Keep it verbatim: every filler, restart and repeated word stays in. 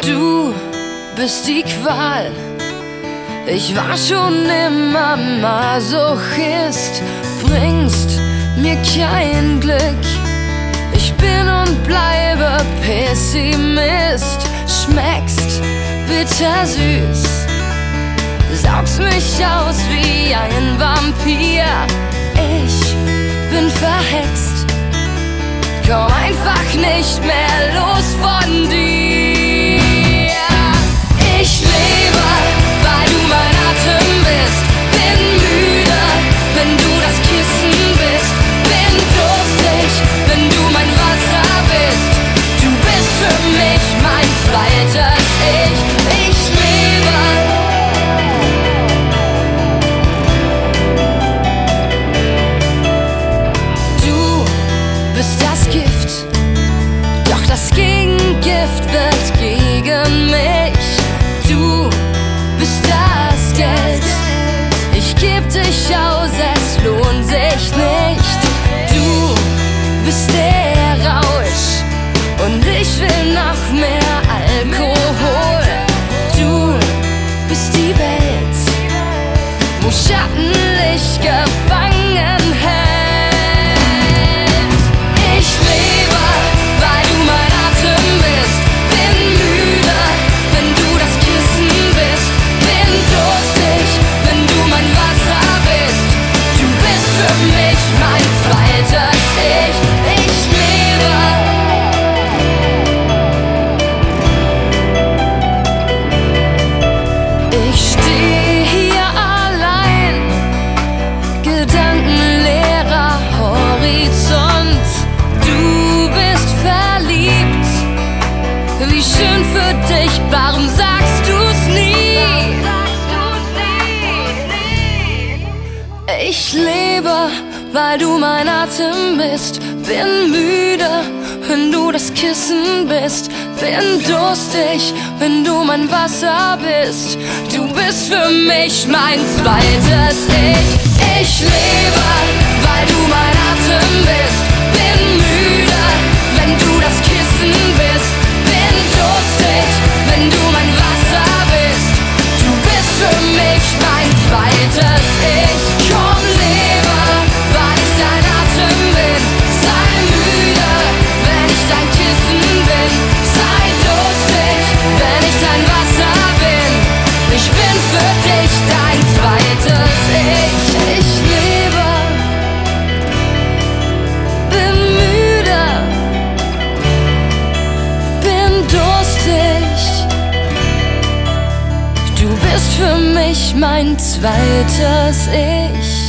Du bist die Qual. Ich war schon immer Masochist, bringst mir kein Glück. Ich bin und bleibe Pessimist, schmeckst bittersüß, saugst mich aus wie ein Vampir. Ich bin verhext, komm einfach nicht mehr los von dir. Ich lebe, weil du mein Atem bist. Bin müde, wenn du das Kissen bist. Bin durstig, wenn du mein Wasser bist. Du bist für mich mein zweites Ich. Ich lebe. Du bist das Gift, doch das Gegengift wird gegen mich. Du bist das Geld, ich geb dich aus, es lohnt sich nicht. Du bist der Rausch und ich will noch mehr Alkohol. Du bist die Welt, wo Schattenlicht gefangen hält. Ich lebe, weil du mein Atem bist. Bin müde, wenn du das Kissen bist. Bin durstig, wenn du mein Wasser bist. Du bist für mich mein zweites Ich. Ich lebe. Ich stehe hier allein, gedankenleerer Horizont. Du bist verliebt, wie schön für dich, warum sagst du's nie? Ich lebe, weil du mein Atem bist. Bin müde, wenn du das Kissen bist. Bin durstig, wenn du mein Wasser bist. Du bist für mich mein zweites Ich. Ich lebe, weil du mein Atem bist. Bin müde, wenn du das Kissen bist. Bin durstig, wenn du mein Wasser bist. Du bist für mich mein zweites Ich. Komm, lebe, weil ich dein Atem bin. Sei müde, wenn ich dein Kissen bin. Sei durstig, wenn ich dein Wasser bin. Ich bin für dich dein zweites Ich. Ich lebe, bin müde, bin durstig. Du bist für mich mein zweites Ich.